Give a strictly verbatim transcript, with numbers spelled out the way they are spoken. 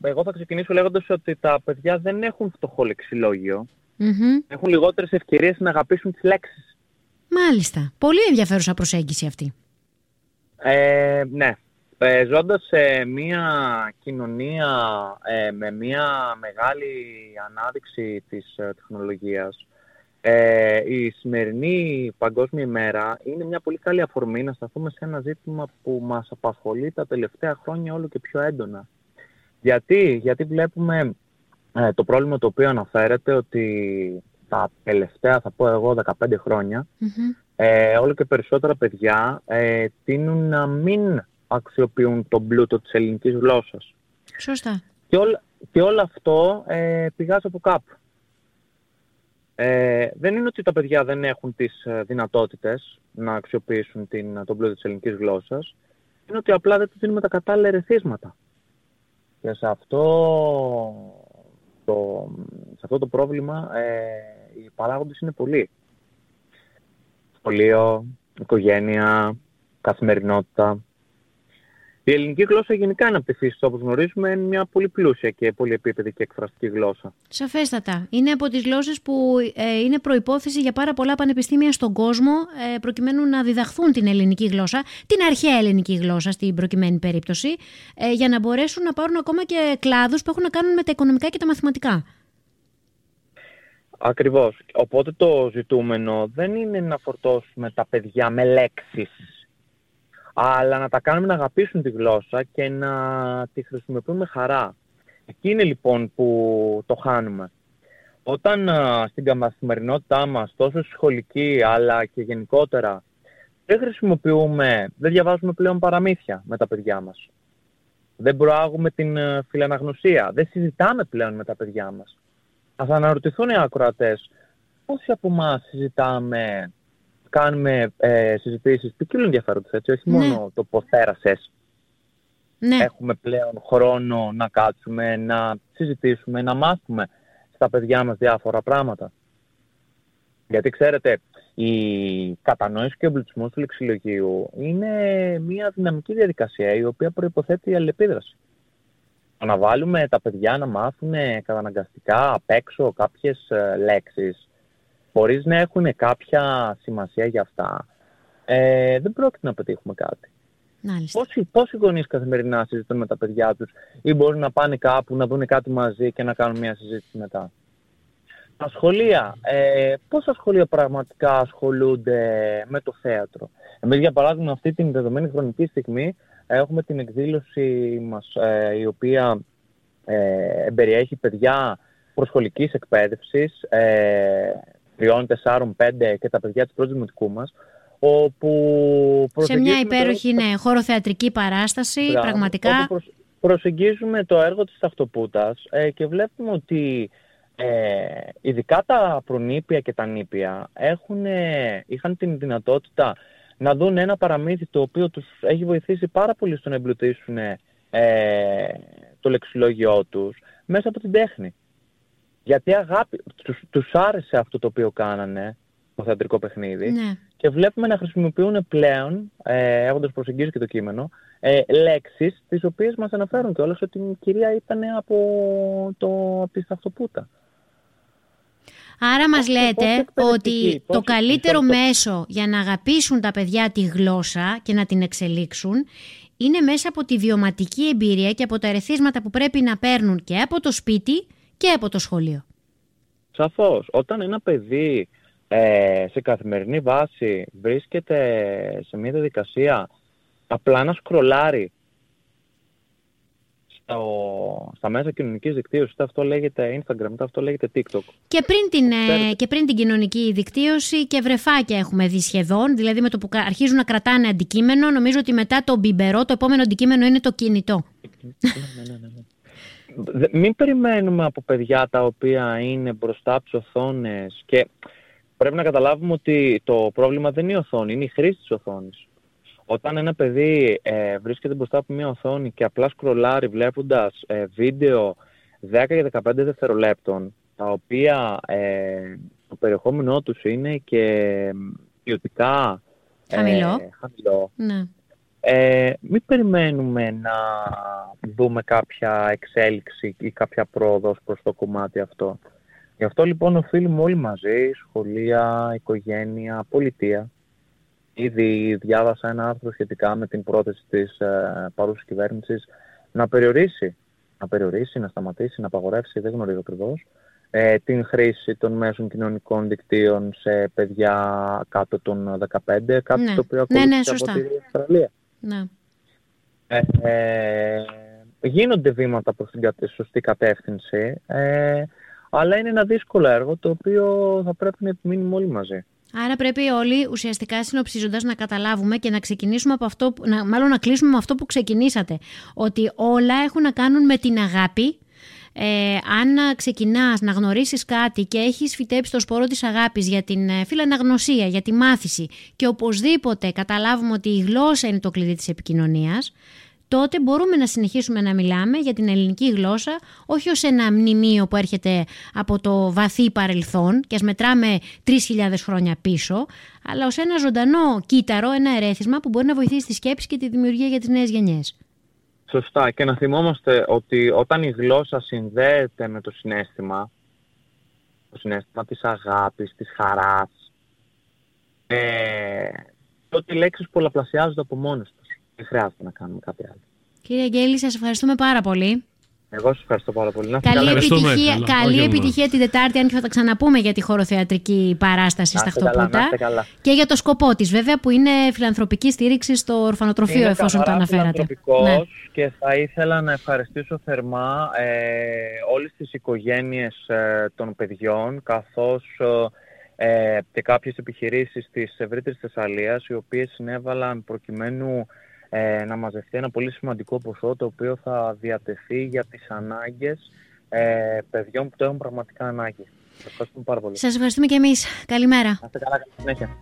εγώ θα ξεκινήσω λέγοντας ότι τα παιδιά δεν έχουν φτωχό λεξιλόγιο. Mm-hmm. Έχουν λιγότερες ευκαιρίες να αγαπήσουν τις λέξεις. Μάλιστα. Πολύ ενδιαφέρουσα προσέγγιση αυτή. Ε, ναι. Ε, ζώντας σε μια κοινωνία ε, με μια μεγάλη ανάδειξη της ε, τεχνολογίας, ε, η σημερινή Παγκόσμια ημέρα είναι μια πολύ καλή αφορμή να σταθούμε σε ένα ζήτημα που μας απασχολεί τα τελευταία χρόνια όλο και πιο έντονα. Γιατί, Γιατί βλέπουμε ε, το πρόβλημα το οποίο αναφέρεται ότι τα τελευταία, θα πω εγώ, δεκαπέντε χρόνια, Mm-hmm. ε, όλο και περισσότερα παιδιά ε, τείνουν να μην αξιοποιούν τον πλούτο της ελληνικής γλώσσας. Σωστά. Και, ό, και όλο αυτό ε, πηγάζει από κάπου. Ε, δεν είναι ότι τα παιδιά δεν έχουν τις ε, δυνατότητες να αξιοποιήσουν την, τον πλούτο της ελληνικής γλώσσας. Είναι ότι απλά δεν τους δίνουμε τα κατάλληλα ερεθίσματα. Και σε αυτό το, σε αυτό το πρόβλημα ε, οι παράγοντες είναι πολλοί. Σχολείο, οικογένεια, καθημερινότητα. Η ελληνική γλώσσα γενικά είναι από τη φύση, όπως γνωρίζουμε, είναι μια πολύ πλούσια και πολυεπίπεδη και εκφραστική γλώσσα. Σαφέστατα. Είναι από τις γλώσσες που ε, είναι προϋπόθεση για πάρα πολλά πανεπιστήμια στον κόσμο ε, προκειμένου να διδαχθούν την ελληνική γλώσσα, την αρχαία ελληνική γλώσσα στην προκειμένη περίπτωση, ε, για να μπορέσουν να πάρουν ακόμα και κλάδους που έχουν να κάνουν με τα οικονομικά και τα μαθηματικά. Ακριβώς. Οπότε το ζητούμενο δεν είναι να φορτώσουμε τα παιδιά με λέξεις, αλλά να τα κάνουμε να αγαπήσουν τη γλώσσα και να τη χρησιμοποιούν με χαρά. Εκεί είναι λοιπόν που το χάνουμε. Όταν α, στην καθημερινότητά μας, τόσο σχολική αλλά και γενικότερα, δεν χρησιμοποιούμε, δεν διαβάζουμε πλέον παραμύθια με τα παιδιά μας. Δεν προάγουμε την α, φιλαναγνωσία, δεν συζητάμε πλέον με τα παιδιά μας. Ας αναρωτηθούν οι ακροατές, πόσοι από εμάς συζητάμε, κάνουμε ε, συζητήσεις ποικίλου ενδιαφέροντος, έτσι, όχι Ναι. μόνο το πώς πέρασες. Ναι. Έχουμε πλέον χρόνο να κάτσουμε, να συζητήσουμε, να μάθουμε στα παιδιά μας διάφορα πράγματα. Γιατί ξέρετε, η κατανόηση και ο εμπλουτισμός του λεξιλογίου είναι μια δυναμική διαδικασία η οποία προϋποθέτει αλληλεπίδραση. Να βάλουμε τα παιδιά να μάθουν καταναγκαστικά απ' έξω κάποιες ε, λέξεις, χωρίς να έχουν κάποια σημασία για αυτά, ε, δεν πρόκειται να πετύχουμε κάτι. Πόσοι, πόσοι γονείς καθημερινά συζητούν με τα παιδιά τους ή μπορούν να πάνε κάπου, να δουν κάτι μαζί και να κάνουν μια συζήτηση μετά. Τα σχολεία, ε, πόσα σχολεία πραγματικά ασχολούνται με το θέατρο. Εμείς για παράδειγμα αυτή την δεδομένη χρονική στιγμή έχουμε την εκδήλωση μας ε, η οποία ε, περιέχει παιδιά προσχολικής εκπαίδευσης, ε, τριών, τεσσάρων, πέντε και τα παιδιά του πρώτου δημοτικού μας, όπου σε μια υπέροχη το... ναι, χωροθεατρική παράσταση, Μπράβο, πραγματικά. Όπου προσ... προσεγγίζουμε το έργο της Ταυτοπούτας ε, και βλέπουμε ότι ε, ειδικά τα προνήπια και τα νήπια έχουν, ε, είχαν την δυνατότητα να δουν ένα παραμύθι το οποίο τους έχει βοηθήσει πάρα πολύ στο να εμπλουτίσουν ε, το λεξιλόγιό τους μέσα από την τέχνη. Γιατί αγάπη, τους, τους άρεσε αυτό το οποίο κάνανε, το θεατρικό παιχνίδι, ναι. Και βλέπουμε να χρησιμοποιούν πλέον, ε, έχοντας προσεγγίσει και το κείμενο, ε, λέξεις τις οποίες μας αναφέρουν κιόλας ότι η κυρία ήταν από, το, από τη Σταυτοπούτα. Άρα μας πώς, λέτε πώς ότι πώς, το καλύτερο πώς, μέσο για να αγαπήσουν τα παιδιά τη γλώσσα και να την εξελίξουν είναι μέσα από τη βιωματική εμπειρία και από τα ερεθίσματα που πρέπει να παίρνουν και από το σπίτι και από το σχολείο. Σαφώς. Όταν ένα παιδί ε, σε καθημερινή βάση βρίσκεται σε μια διαδικασία απλά να σκρολάρει στο, στα μέσα κοινωνικής δικτύωσης, είτε αυτό λέγεται Instagram, είτε αυτό λέγεται TikTok. Και πριν, την, ε, και πριν την κοινωνική δικτύωση και βρεφάκια έχουμε δει σχεδόν, δηλαδή με το που αρχίζουν να κρατάνε αντικείμενο, νομίζω ότι μετά το μπιμπερό το επόμενο αντικείμενο είναι το κινητό. ναι, ναι, ναι, ναι. Μην περιμένουμε από παιδιά τα οποία είναι μπροστά από τις οθόνες και πρέπει να καταλάβουμε ότι το πρόβλημα δεν είναι η οθόνη, είναι η χρήση της οθόνης. Όταν ένα παιδί ε, βρίσκεται μπροστά από μια οθόνη και απλά σκρολάρει βλέποντας ε, βίντεο δέκα και δεκαπέντε δευτερολέπτων, τα οποία ε, το περιεχόμενό τους είναι και ποιοτικά χαμηλό, ε, χαμηλό. Ναι. ε, μην περιμένουμε να δούμε κάποια εξέλιξη ή κάποια πρόοδος προς το κομμάτι αυτό. Γι' αυτό λοιπόν οφείλουμε όλοι μαζί, σχολεία, οικογένεια, πολιτεία. Ήδη διάβασα ένα άρθρο σχετικά με την πρόθεση της ε, παρούσης κυβέρνησης να περιορίσει, να περιορίσει, να σταματήσει, να απαγορεύσει, δεν γνωρίζω ακριβώς, ε, την χρήση των μέσων κοινωνικών δικτύων σε παιδιά κάτω των δεκαπέντε, κάτι ναι. το οποίο ακολούθησε ναι, ναι, από την Αυστραλία. Ναι. Ε, ε, γίνονται βήματα προς την κατε, σωστή κατεύθυνση, ε, αλλά είναι ένα δύσκολο έργο το οποίο θα πρέπει να επιμείνουμε όλοι μαζί. Άρα πρέπει όλοι ουσιαστικά συνοψίζοντας να καταλάβουμε και να ξεκινήσουμε από αυτό, να, μάλλον να κλείσουμε με αυτό που ξεκινήσατε, ότι όλα έχουν να κάνουν με την αγάπη. Ε, αν ξεκινάς να γνωρίσεις κάτι και έχεις φυτέψει το σπόρο της αγάπης για την φιλαναγνωσία, για τη μάθηση και οπωσδήποτε καταλάβουμε ότι η γλώσσα είναι το κλειδί της επικοινωνίας, τότε μπορούμε να συνεχίσουμε να μιλάμε για την ελληνική γλώσσα όχι ως ένα μνημείο που έρχεται από το βαθύ παρελθόν και ας μετράμε τρεις χιλιάδες χρόνια πίσω, αλλά ως ένα ζωντανό κύτταρο, ένα ερέθισμα που μπορεί να βοηθήσει τη σκέψη και τη δημιουργία για τις νέες γενιές. Σωστά. Και να θυμόμαστε ότι όταν η γλώσσα συνδέεται με το συναίσθημα, το συναίσθημα της αγάπης, της χαράς, ε, τότε οι λέξεις πολλαπλασιάζονται από μόνες τους. Δεν χρειάζεται να κάνουμε κάτι άλλο. Κύριε Αγγέλη, σας ευχαριστούμε πάρα πολύ. Εγώ σας ευχαριστώ πάρα πολύ. Καλή επιτυχία, καλή επιτυχία την Τετάρτη, αν και θα τα ξαναπούμε για τη χωροθεατρική παράσταση στα Χτωπούτα. Και για το σκοπό της, βέβαια, που είναι φιλανθρωπική στήριξη στο ορφανοτροφείο, είναι εφόσον το αναφέρατε. Ναι. Και θα ήθελα να ευχαριστήσω θερμά ε, όλες τις οικογένειες ε, των παιδιών, καθώς ε, και κάποιες επιχειρήσεις της ευρύτερης Θεσσαλίας, οι οποίες συνέβαλαν προκειμένου Ε, να μαζευτεί ένα πολύ σημαντικό ποσό, το οποίο θα διατεθεί για τις ανάγκες ε, παιδιών που το έχουν πραγματικά ανάγκη. Σας ευχαριστούμε πάρα πολύ. Σας ευχαριστούμε και εμείς. Καλημέρα. Να είστε καλά, καλή συνέχεια.